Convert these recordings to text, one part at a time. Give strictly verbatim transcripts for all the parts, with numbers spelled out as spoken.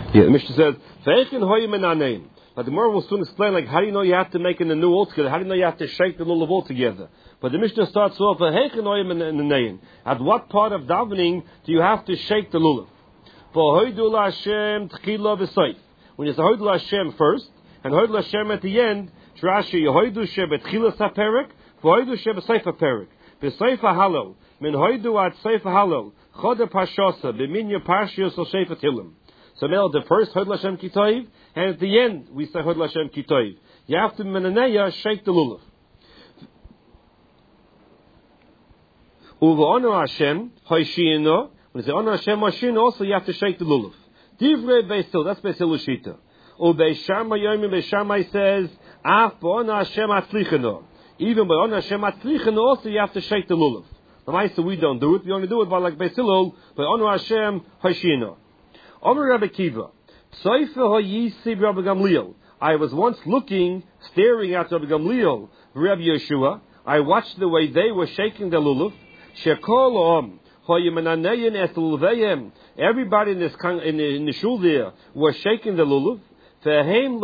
Yeah, the Mishnah says, "Ve'echin hoyim enaneim." But the Gemara will soon explain, like, how do you know you have to make it a new altogether? How do you know you have to shake the lulav altogether? But the Mishnah starts off, "Ve'echin hoyim enaneim." At what part of davening do you have to shake the lulav? For hoidu Hashem tchila v'soif. When you say hoidu Hashem first and hoidu Hashem at the end, Rashi hoidu shebetchila saperik, hoidu shebesayf haperik. Besayf halol min hoidu at sayf halol chode pashosa b'minya parshios al shefet hilim. So now the first hoidu Hashem kitoiv, and at the end we say hoidu Hashem kitoiv. You have to menaneya shake the lulav. Uva honor Hashem hoishino. When you say honor Hashem hoishino, also you have to shake the lulav. Divrei Beisil, that's Beisil Ushita. Ubei Shammai Yomi, Bei Shammai says, Af b'onah Hashem atzlichano. Even by honor Hashem atzlichano, also you have to shake the lulav. The Maisa we don't do it. We only do it by like Beis Hillel, by honor Hashem hoishino. Omer Rabbi Kiva, Psoife hoyisi Rabbi Gamliel. I was once looking, staring at Rabbi Gamliel, Rabbi Yeshua. I watched the way they were shaking the lulav. Shekol om hoyimananeyin es lulveyem. Everybody in this in the, in the shul there was shaking the lulav. Them,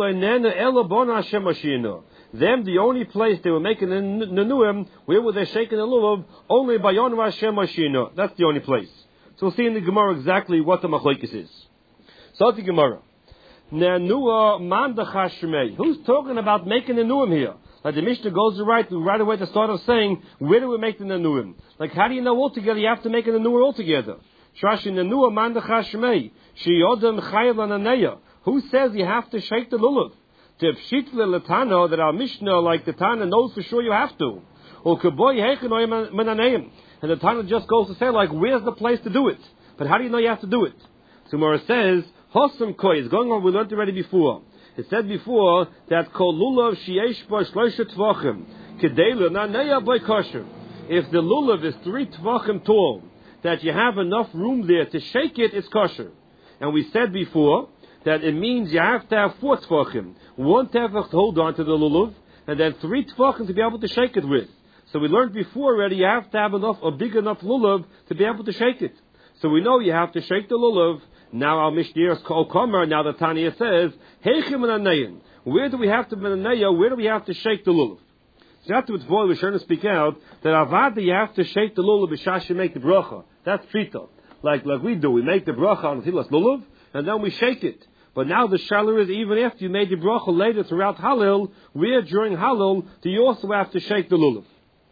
the only place they were making the nenuim, where were they shaking the lulav? Only by Yonu Hashem Mashino. That's the only place. So we'll see in the Gemara exactly what the machlokes is. So the Gemara, Nenua Mandachah Shmei. Who's talking about making the nenuim here? Like the Mishnah goes right right away at the start of saying, where do we make the nenuim? Like how do you know altogether? You have to make the nenuim altogether. Shashi Nenua Mandachah Shmei. Shiyodem Chayav Ananeya. Who says you have to shake the lulav? To pshitle latano, that our Mishnah, like the Tana, knows for sure you have to. Or kaboy hechenoy menaneim, and the Tana just goes to say, like, where's the place to do it? But how do you know you have to do it? So Gemara says, Hosam koi is going on. We learned already before. It said before that kol lulav sheyesh bo shloisha tvachim kedelu naneya boy kosher. If the lulav is three tvachim tall, that you have enough room there to shake it, it's kosher. And we said before that it means you have to have four tefachim. One tefach to hold on to the lulav, and then three tefachim to be able to shake it with. So we learned before already, you have to have enough, a big enough lulav to be able to shake it. So we know you have to shake the lulav. Now our Mishnah is called Komer. Now the Tanya says, Heichim menaneyin. Where do we have to menaneya? Where do we have to shake the lulav? So afterwards, boy, we're trying to speak out that avada you have to shake the lulav b'shash you make the bracha. That's trita. Like like we do, we make the bracha on Tilas lulav, and then we shake it. But now the shalar is, even after you made the bracha later throughout Halil, where during Halil do you also have to shake the lulav?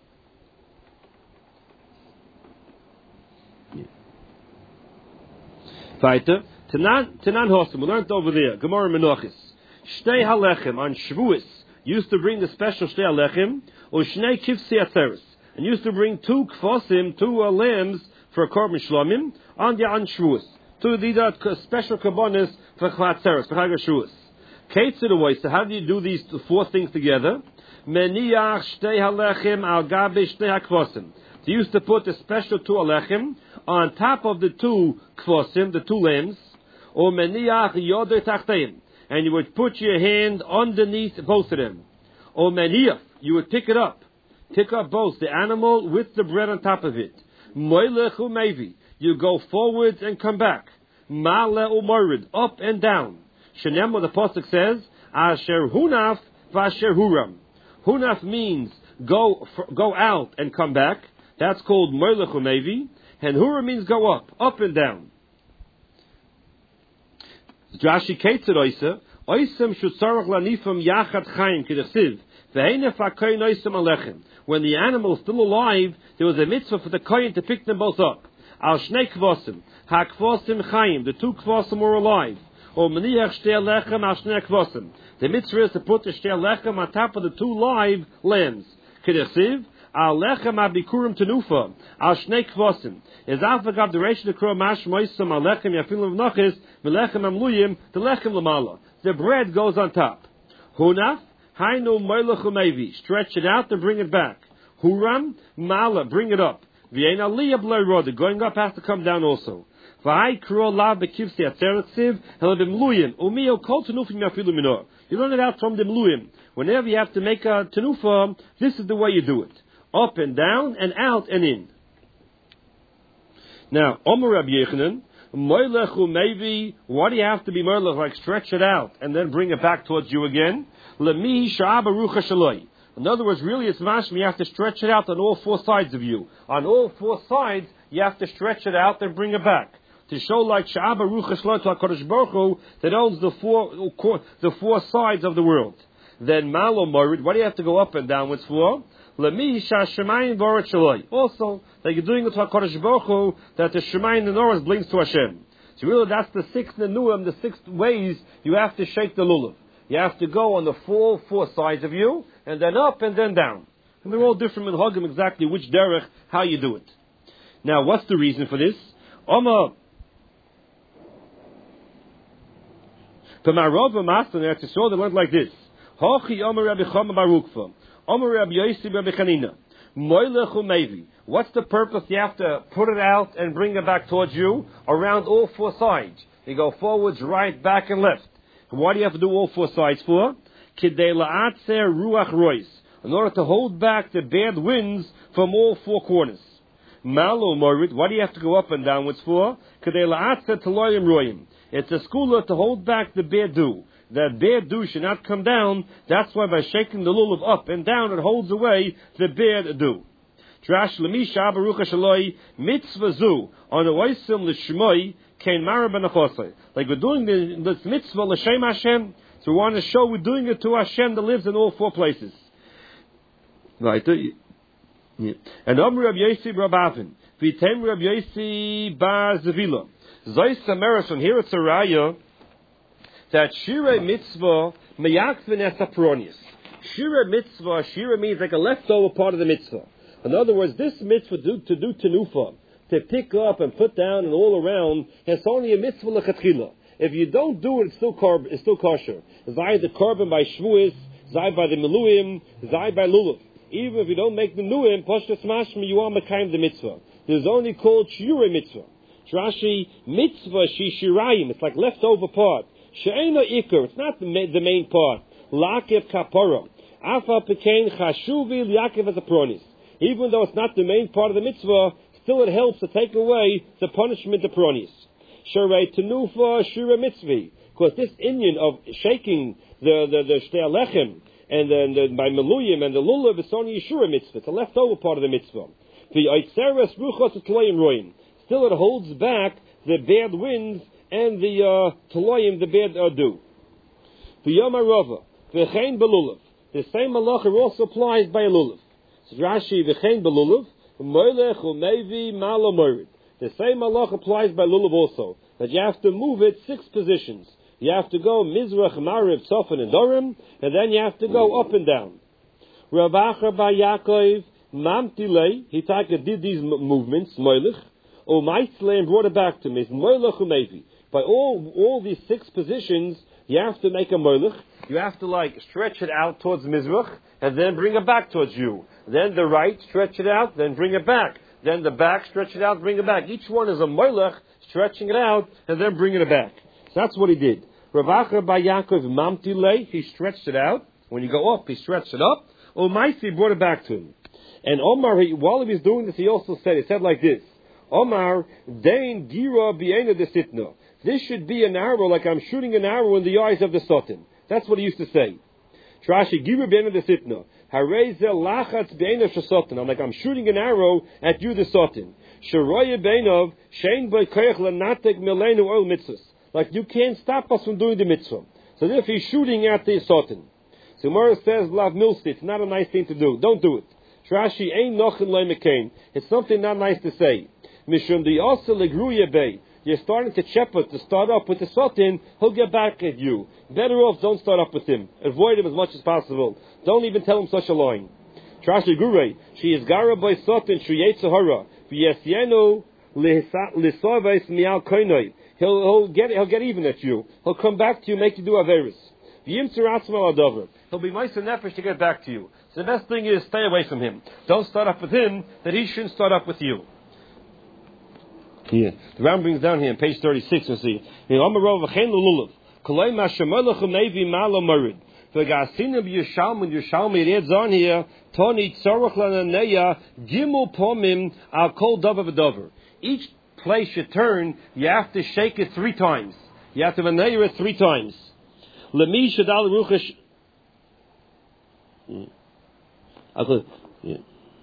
Weiter. Tanan Tanan Hosim, we learned over there. Gemara Menachis. Shtei halechem on Shavuos used to bring the special shtei halechem, or shnei kivsi atzeres, and used to bring two kfosim, two uh, lambs for a korban shlomim on the on Shavuos. So these are special kabbonis for Chatzeres, for Chag HaShavuos. Kate to the way, so how do you do these four things together? Meniach shtei halechem al gabe shtei hakvosim. They used to put the special two halechem on top of the two kvosim, the two lambs, or meniach yoder tachteim, and you would put your hand underneath both of them. Or meniach, you would pick it up, pick up both the animal with the bread on top of it. Moilech umevi, you go forwards and come back. Ma'ale u'morid, up and down. Shenem, what the pasuk says, asher hunaf v'asher huram. Hunaf means go go out and come back. That's called moilech umevi. And huram means go up, up and down. Rashi Ketzir Oisa, Oisem Shutzarach Lanifam Yachat Chaim Kedechsiv, Ve'enef HaKoyin Oisem Alechem. When the animal is still alive, there was a mitzvah for the Koyin to pick them both up. Al Shnei Kvosim, HaKvosim Chaim, the two Kvosim were alive. Or Meniach Shtei Alechem Al Shnei Kvosim. The mitzvah is to put the Shtei Alechem on top of the two live lambs. Kedechsiv, Al Lechem Abikurim Tenufa, Al Shnei Kvosim. Is Alfagav the Reish the Kro Mash Moisam Al Lechem Yafilim V'Nachis Melechem Amluyim the Lechem Lamala. The bread goes on top. Hunaf Hainu Moilech Umevi. Stretch it out to bring it back. Huram Mala, bring it up. V'Yein Aliyah B'Loi Roda, going up has to come down also. V'Hai Kro Lav B'Kivsi Atzeretziv Helam B'Mluyim Umiyel Kol Tenufim Yafilim Minor. You learn it out from the Mluyim. Whenever you have to make a tenufa, this is the way you do it. Up and down and out and in. Now, Omer Rabbi Yechanan, Moilechu maybe, why do you have to be moilech, like stretch it out and then bring it back towards you again? Lemi sha'aba rucha shaloi. In other words, really it's mashma, you have to stretch it out on all four sides of you. On all four sides, you have to stretch it out and bring it back. To show like sha'aba rucha shaloi to HaKadosh Baruch Hu, that owns the four, the four sides of the world. Then malo morid, why do you have to go up and downwards for? Lemi sha'shemayim v'oret shaloi. Also, that you're doing it to HaKadosh Baruch Hu, that the shemayim and oros belongs to Hashem. So really that's the sixth nenuim, the sixth ways you have to shake the lulav. You have to go on the full four sides of you, and then up and then down. And they're all different in Hagim, exactly which derech, how you do it. Now, what's the reason for this? Oma P'marov v'mastan Eretz Yisrael, they went like this. Hachi Omer Rabbi Chama Barukva. Omer Rabbi Yossi Rabbi Chanina. Moilech u'mevi. What's the purpose? You have to put it out and bring it back towards you around all four sides. You go forwards, right, back, and left. Why do you have to do all four sides for? Kidei la'atzer ruach rois. In order to hold back the bad winds from all four corners. Malo morid. Why do you have to go up and downwards for? Kidei la'atzer teloyim roim. It's a skula to hold back the bad dew. That bad dew should not come down. That's why by shaking the lulav up and down, it holds away the bad dew. Trash lemisha abarucha shaloi mitzvah zu on the oisim l'shmoi kein mara benachosai. Like we're doing the, this mitzvah l'shem Hashem, so we want to show we're doing it to Hashem that lives in all four places. Right. Yeah. And Amr Rabbi Yossi Rabbi Avin v'tem Rabbi Yossi bar Zavila. Zois Sameras, from here it's a raya that shirei mitzvah meyakvin es apronius. Shirei mitzvah, shirei means like a leftover part of the mitzvah. In other words, this mitzvah do, to do tenufa, to pick up and put down and all around, it's only a mitzvah lechatchila. If you don't do it, it's still carb, it's still kosher. Zai the carbon by shvuis, zai by the meluim, zai by lulav. Even if you don't make the nuim, pashtas mashma, you are mekayim the mitzvah. There's only called shirei mitzvah. Rashi mitzvah shi shirayim. It's like leftover part. She'ena ikar. It's not the main, the main part. Lakev kapara. Afa pekain chashuvi liakev as a pronis. Even though it's not the main part of the mitzvah, still it helps to take away the punishment of pronis. Sharei tenufa shira mitzvah. Because this Indian of shaking the the the shtei lechem and then the, by meluyim and the lulav is only shira mitzvah. It's a leftover part of the mitzvah. The oitzeres ruchos tloyim roim. Still it holds back the bad winds and the uh, tloyim, the bad uh, dew. The yom arova, v'chein belulav. The same halacha also applies by a lulav. So Rashi v'chein belulav, moilech u'mevi malo morid. The same halacha applies by lulav also. That you have to move it six positions. You have to go mizrach, mariv, tzofan, and dorim, and then you have to go up and down. Rav Acha bar Yaakov mamtilei. He did these movements, moilech. O Maitzle, and brought it back to me. By all all these six positions, you have to make a moilech. You have to like stretch it out towards Mizrach, and then bring it back towards you. Then the right, stretch it out, then bring it back. Then the back, stretch it out, bring it back. Each one is a moilech, stretching it out, and then bringing it back. So that's what he did. Rav Acha bar Yaakov mamtilei, he stretched it out. When you go up, he stretched it up. O Maitzle brought it back to him. And Omar, he, while he was doing this, he also said, he said like this. Omar, Dain Gira Biena de Sitna. This should be an arrow like I'm shooting an arrow in the eyes of the Satan. That's what he used to say. Trashi Gira Biena de Sitna. Hareza Lachatz Biena Shasotan. I'm like I'm shooting an arrow at you, the Satan. Sharoya Beinov, Shein Boy Koyach Lanatek Milenu Oil Mitzvahs. Like you can't stop us from doing the mitzvah. So therefore he's shooting at the Satan. So Mora says, Lav Milsti, it's not a nice thing to do. Don't do it. Trashi Ein Nochin Loy Mekain. It's something not nice to say. Mishum the also legruya bay. You're starting to shepherd to start up with the Satan, he'll get back at you. Better off don't start up with him. Avoid him as much as possible. Don't even tell him such a line. Trashi Gurei, she is gara by Satan Shuyetsahara. Vyesyenu Lisaves Mial Koinoi. He'll he'll get he'll get even at you. He'll come back to you, make you do Averis. He'll be nice and nefesh to get back to you. So the best thing is stay away from him. Don't start up with him, that he shouldn't start up with you. Yeah. The Ram brings down here on page thirty-six, you see. The Gasina Yushalm Yushalm it adds on here, Tony Tzorach Lananeya, Gimel Pomim, Al Kol Dover V'Dover. Each place you turn, you have to shake it three times. You have to meneir it three times. Lemi shadal ruchash. Yeah.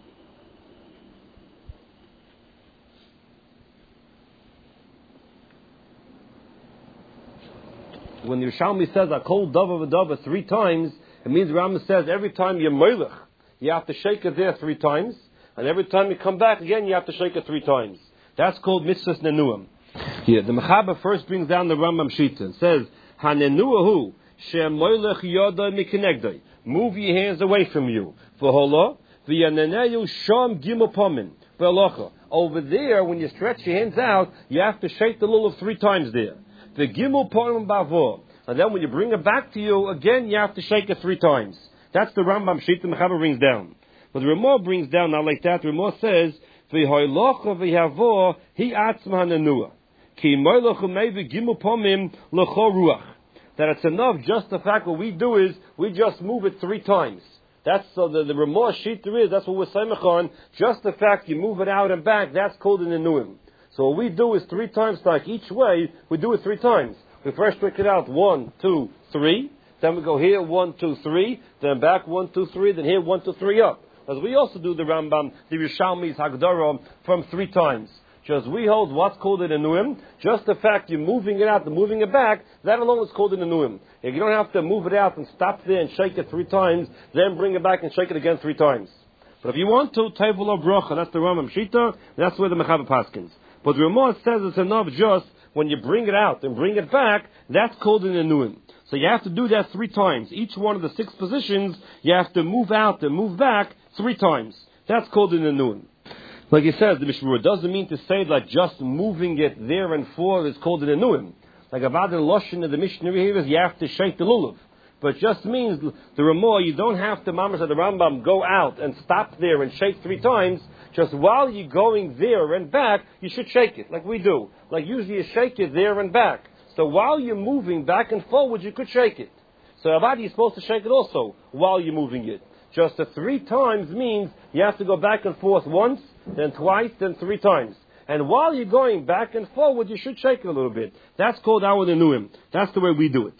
When the Yerushalmi says a kol dava v'dava three times, it means the Rambam says every time you moilech, you have to shake it there three times, and every time you come back again, you have to shake it three times. That's called mitzvahs nenuim. Yeah, the Mechaber first brings down the Rambam Shita and says, hanenuahu she'moilech yoda mikenegdai. Move your hands away from you. V'hola v'yaneneyu sham gimel pomin v'alocha. Over there, when you stretch your hands out, you have to shake the lulav three times there. The gimel ponim bavo, and then when you bring it back to you again, you have to shake it three times. That's the Rambam sheet the Mechaber brings down. But the Ramah brings down not like that. The Ramah says, "V'hoylocha v'yavo he atzma hanenua ki moylocha meiv gimel pomim l'chol ruach." That it's enough. Just the fact what we do is we just move it three times. That's so the, the Ramah sheet there is. That's what we're saying on. Just the fact you move it out and back. That's called an nenuim. So what we do is three times, like each way, we do it three times. We first break it out, one, two, three. Then we go here, one, two, three. Then back, one, two, three. Then here, one, two, three, up. As we also do the Rambam, the Yerushalmi's Hagdara, from three times. Just we hold what's called an enuim. Just the fact you're moving it out and moving it back, that alone is called an enuim. You don't have to move it out and stop there and shake it three times, then bring it back and shake it again three times. But if you want to, Tevul Bracha, that's the Rambam Shita, that's where the Mechaber paskins. But the Ramah says it's enough just when you bring it out and bring it back, that's called an enuim. So you have to do that three times. Each one of the six positions, you have to move out and move back three times. That's called an enuim. Like he says, the Mishmur doesn't mean to say that just moving it there and forth is called an enuim. Like about the Loshin of the Mishnah here is you have to shake the lulav. But it just means the Ramah, you don't have to, Mamash of the Rambam, go out and stop there and shake three times. Just while you're going there and back, you should shake it, like we do. Like usually you shake it there and back. So while you're moving back and forward, you could shake it. So Abadi is supposed to shake it also while you're moving it. Just the three times means you have to go back and forth once, then twice, then three times. And while you're going back and forward, you should shake it a little bit. That's called our nenuim. That's the way we do it.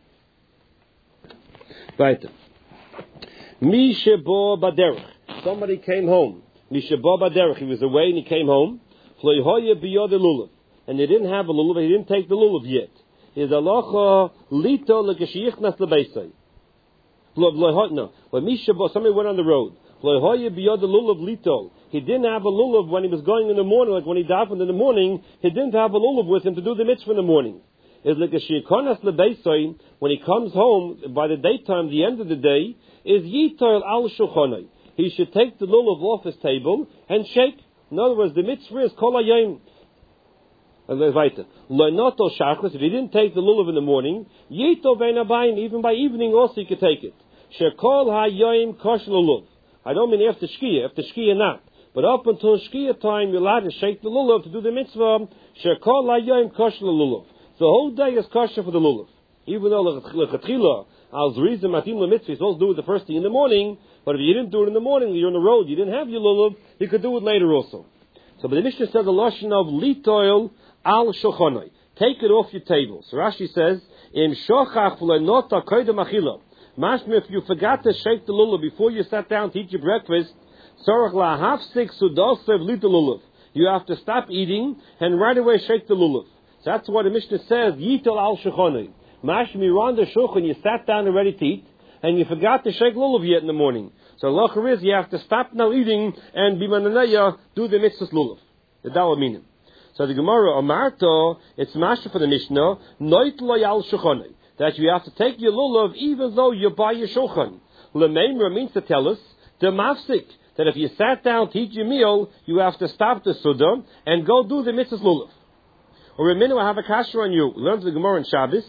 Right. Mishebo baderech. Somebody came home. Mishebo baderech. He was away and he came home. And he didn't have a lulav. He didn't take the lulav yet. His halacha lito lekeshiyichnas lebeisai. No, but Mishebo, somebody went on the road. He didn't have a lulav when he was going in the morning, like when he davened in the morning. He didn't have a lulav with him to do the mitzvah in the morning. Is like a shikonas lebeisai, when he comes home by the daytime, the end of the day, is yitoil al shulchanai. He should take the lulav off his table and shake. In other words, the mitzvah is kol hayom. If he didn't take the lulav in the morning, yito vein abayim, even by evening also he could take it. Shekol hayom kosh lulav. I don't mean after shkia, after shkia not. But up until shkia time, you're allowed to shake the lulav to do the mitzvah. Shekol hayom kosh lulav. The whole day is kosher for the lulav. Even though lechatchila, al zrizim matim lemitzvah, you're supposed to do it the first thing in the morning, but if you didn't do it in the morning, you're on the road, you didn't have your lulav, you could do it later also. So, but the Mishnah says the lashon of litoil al shochanai. Take it off your table. So Rashi says, im shochach v'lenota koydem achila. Mashma, if you forgot to shake the lulav before you sat down to eat your breakfast, sorach lahafsik sudosev lito lulav. You have to stop eating and right away shake the lulav. So that's what the Mishnah says, Yitel al shulchanai. Mashma, you're on the shulchan, you sat down and ready to eat, and you forgot to shake lulav yet in the morning. So halacha is you have to stop now eating and bimananaya do the mitzvahs lulav. The dawa meaning. So the Gemara Amarto, it's mashma for the Mishnah, noit lo al shulchanai, that you have to take your lulav even though you're by your shulchan. Lememra means to tell us the mafsik, that if you sat down to eat your meal, you have to stop the sudah and go do the mitzvahs lulav. Or a minute, I have a kasher on you. Learn the Gemara in Shabbos.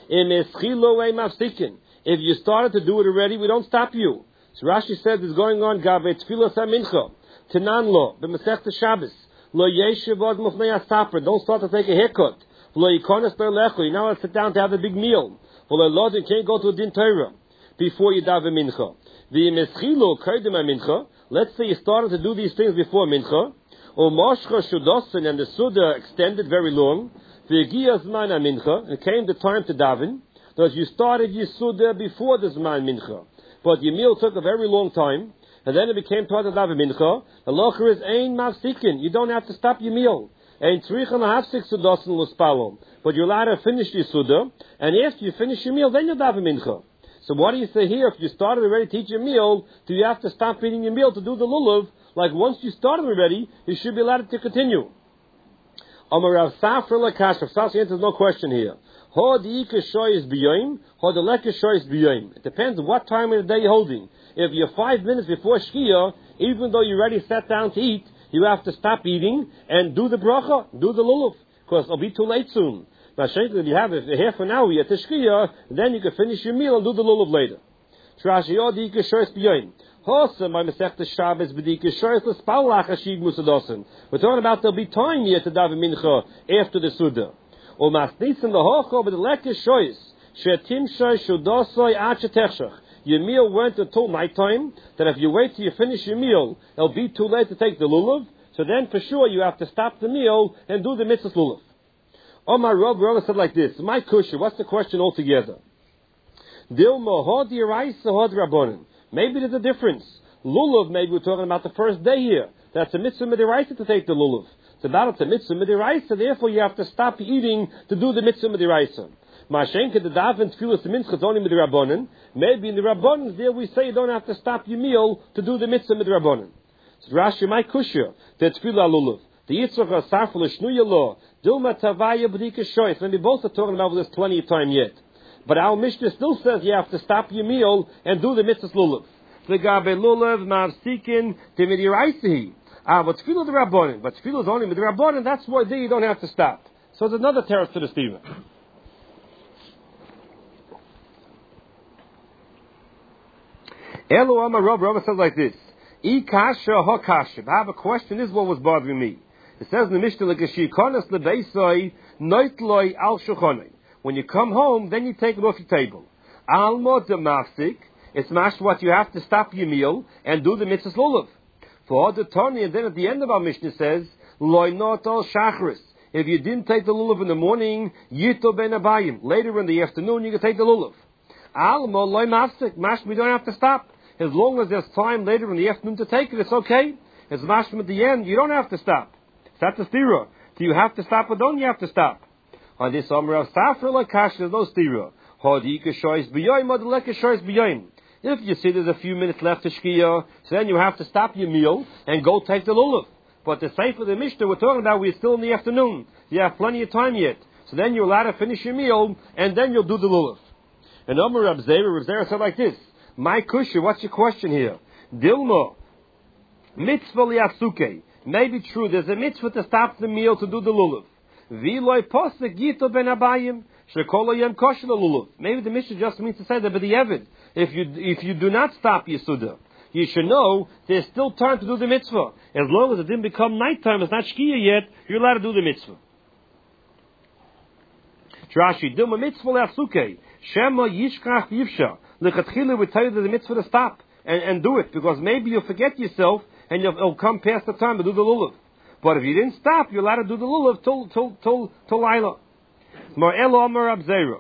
If you started to do it already, we don't stop you. So Rashi says it's going on. Gavet tfilas hamincha tenan lo b'masechta Shabbos lo yeshiv od mufnei asaper. Don't start to take a haircut. Lo yikonas berlecho. You now have to sit down to have a big meal. Lo lo you can't go to a din Torah before you daven mincha. The meschilo kaidem mincha. Let's say you started to do these things before mincha. or Moshcha Shudosin, and the Suda extended very long. V'Yegiyah Zman HaMincha, it came the time to daven. Because you started your Suda before the Zman Mincha, but your meal took a very long time, and then it became part of daven Mincha. The locher is Ein Mafsikin. You don't have to stop your meal. Ein Tzricha Lahafsik Sudosin L'Spalom. But you're allowed to finish your Suda, and after you finish your meal, then you daven Mincha. So what do you say here? If you started already to eat your meal, do you have to stop eating your meal to do the lulav? Like once you started already, you should be allowed to continue. Amar Rav Safra Lakash. Rav Safra answers no question here. It depends on what time of the day you're holding. If you're five minutes before Shkia, even though you already sat down to eat, you have to stop eating and do the bracha, do the lulav, because it'll be too late soon. Now, if you have it half an hour at the Shkia, then you can finish your meal and do the lulav later. We're talking about there'll be time here to daven mincha after the Suda. Or masnitzen the hocho, but the lekes shoyes shetim shoy shudosoi achetechshach. Your meal went until nighttime. That if you wait till you finish your meal, it'll be too late to take the lulav. So then, for sure, you have to stop the meal and do the mitzvah lulav. Omar Rav Rav said like this: My kusha, what's the question altogether? Dilma hod yiraisa hod rabbonin. Maybe there's a difference. Lulav, maybe we're talking about the first day here. That's a mitzvah midiraisa to take the lulav. So that it's a mitzvah midiraisa, therefore you have to stop eating to do the mitzvah midiraisa. Mashenke the daven tefillas mincha only midirabbonin. Maybe in the rabbonin there we say you don't have to stop your meal to do the mitzvah midirabbonin. So Rashi, my kushya, the tefillah lulav, the yitzchak asafel shnuya law, dilma tavaya b'dika shoyes. And we both are talking about there's plenty of time yet. But our Mishnah still says you have to stop your meal and do the mitzvah lulav. The gabe lulav mavsikin timidiraisihi. Ah, but tefillah the rabbonin, but tefillah is only with the rabbonin. That's why there you don't have to stop. So there's another terrace to the Stephen. Elo Amar Rav Rav says like this: I kasha ha kasha. I have a question. This is what was bothering me. It says in the Mishnah like shikonas lebeisai noitloi al shulchanai. When you come home, then you take it off your table. Alma demafsik. It's mash what you have to stop your meal and do the mitzvah lulav. For the Tani, and then at the end of our Mishnah says, Loi not al shachris. If you didn't take the lulav in the morning, yito ben abayim. Later in the afternoon, you can take the lulav. Alma loi mafsik. Mash, we don't have to stop. As long as there's time later in the afternoon to take it, it's okay. As mash at the end, you don't have to stop. That's a stira. Do you have to stop or don't you have to stop? On this Amr of Safra Lakash, there's no stira. Hodika shoyes b'yoyim, odleka shoyes b'yoyim. If you see there's a few minutes left to Shkia, so then you have to stop your meal and go take the lulav. But the Sefer of the Mishnah we're talking about, we're still in the afternoon. You have plenty of time yet. So then you're allowed to finish your meal, and then you'll do the lulav. And Amr Rab Zera, Rab Zera said like this: My kusha, what's your question here? Dilma, mitzvah liatsuke. Maybe true, there's a mitzvah to stop the meal to do the lulav. V'loi posek yito ben abayim. Maybe the Mishnah just means to say that, but the Evid, if you if you do not stop your Suda, you should know there's still time to do the mitzvah. As long as it didn't become nighttime, it's not Shkia yet, you're allowed to do the mitzvah. Rashi, Dilma mitzvah le'asuke, Shema yishkach yivsha. Lechatchila would tell you that the mitzvah to stop and, and do it, because maybe you'll forget yourself and you'll, it'll come past the time to do the lulav. But if you didn't stop, you're allowed to do the lulav till till till till Laila. Elo Amar Abzera.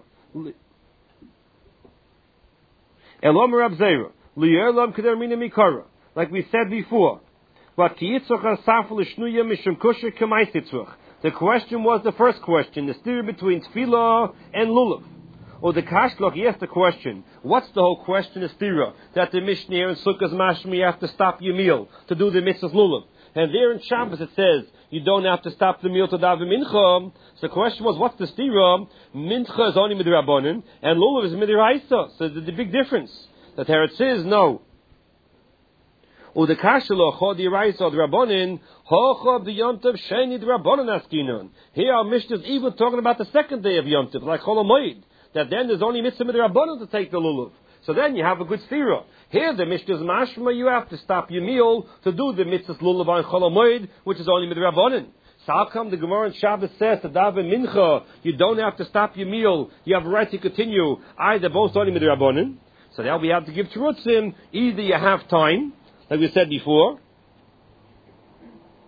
Elo Amar Abzera. Liyerlam Kedermina Mikara. Like we said before. But Kiyitzach Asafel Shnuya Mishum Kusher Kemaisitzvach. The question was the first question, the steer between Tefillah and Lulav. Or the Kashloch, he asked the question, what's the whole question of stira? That the Mishnah and Sukkah's Mashmi have to stop your meal to do the mitzvah Lulav. And there in Shabbos it says, you don't have to stop the meal to daven mincha. So the question was, what's the stira? Mincha is only midrabanan, and lulav is midiraisa. So there's a big difference. That here it says, no. Or the kashalo chod yiraisa drabanan, hochav the yomtiv sheni drabanan askinon. Here our Mishnah is even talking about the second day of yomtiv, like Chol HaMoed. That then there's only mitzvah midrabanan to take the lulav. So then you have a good stira. Here the Mishnah is mashma, you have to stop your meal to do the mitzvah lulav on Chol HaMoed, which is only midrabanan. So how come the Gemara in Shabbos says that daven mincha, you don't have to stop your meal, you have a right to continue, either both only midrabanan. So now we have to give terutzim, either you have time, like we said before,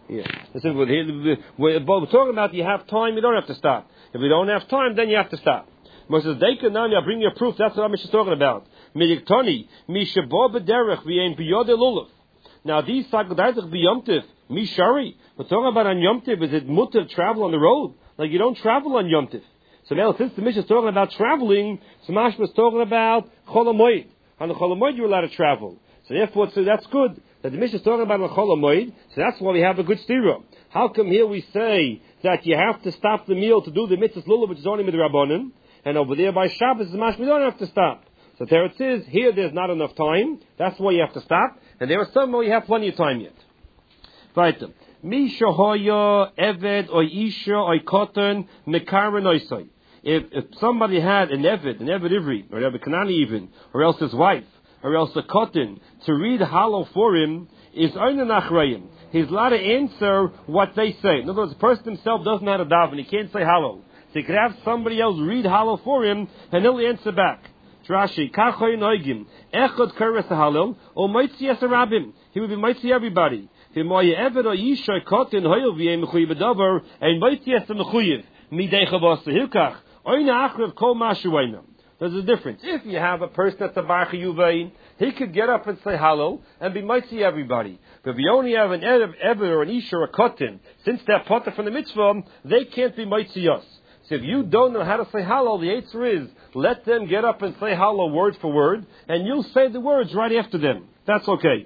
Yeah. Listen, we're, we're, we're talking about you have time, you don't have to stop. If you don't have time, then you have to stop. Moses Deika Nami, I'll bring you a proof. That's what I'm talking about. Midiktoni, Mishabo Bederech, Vien Biyode Lulav. Now these Sagadaitic Biyomtiv, Mishari. We're talking about on Yomtiv, is it mutter travel on the road? Like you don't travel on Yomtiv. So now since the Mishnah is talking about traveling, Samash was talking about Cholamoid. On the Cholamoid you're allowed to travel. So therefore, so that's good. That the Mishnah is talking about on Cholamoid, so that's why we have a good stira. How come here we say that you have to stop the meal to do the mitzvah lulav, which is only midrabanan, and over there by Shabbos, we don't have to stop. So there it is. Here there's not enough time. That's why you have to stop. And there are some where you have plenty of time yet. Right. Misha hoya eved or isha or cotton mekaran oisai. If if somebody had an eved, an eved ivri, or an kanani even, or else his wife, or else a cotton to read halal for him is oinen achrayim. He's allowed to answer what they say. In other words, the person himself doesn't know how to daven. He can't say halal. So he could have somebody else read halal for him, and he'll answer back. Rashi, kachoy noigim, echod keres halal, or moitzi esarabim. He would be moitzi everybody. V'moye eved or yisha cotton hoyel v'yem mechuyev b'davar, and moitzi esar mechuyev midei chavos hilkach oina achrev kol mashuayna. There's a difference. If you have a person that's a bar chiyuvein, he could get up and say halal and be moitzi everybody. But if you only have an eved or an isha or a cotton, since they're potter from the mitzvah, they can't be moitzi us. So if you don't know how to say halal, the answer is, let them get up and say halal word for word, and you'll say the words right after them. That's okay.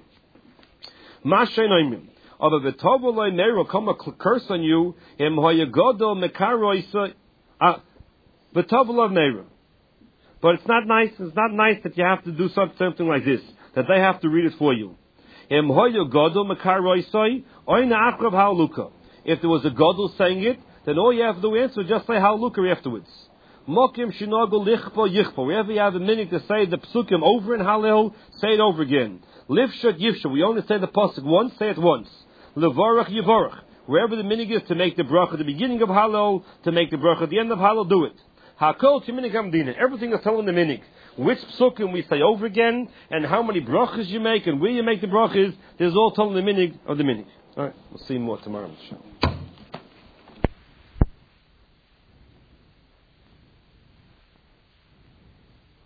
Mashaynayim. Although the Tovoloi Nero come a curse on you, im hoyagodo mekaroisa, the Tovoloi Nero. But it's not nice, it's not nice that you have to do something like this, that they have to read it for you. Im hoyagodo mekaroisa, oina akrav haluka. If there was a godel saying it, then all you have to do is answer, just say haluka afterwards. Mokim shinago lichpo yichpo. Wherever you have a minute to say the psukim over in Hallel, say it over again. Livshat yivsha. We only say the pasuk once, say it once. Levarach yivarach. Wherever the minute is to make the bracha at the beginning of Hallel, to make the bracha at the end of Hallel, do it. Hakol timinik hamdina. Everything is telling the minute. Which psukim we say over again, and how many brachas you make, and where you make the brachas, there's all telling the minute of the minute. Alright, we'll see more tomorrow.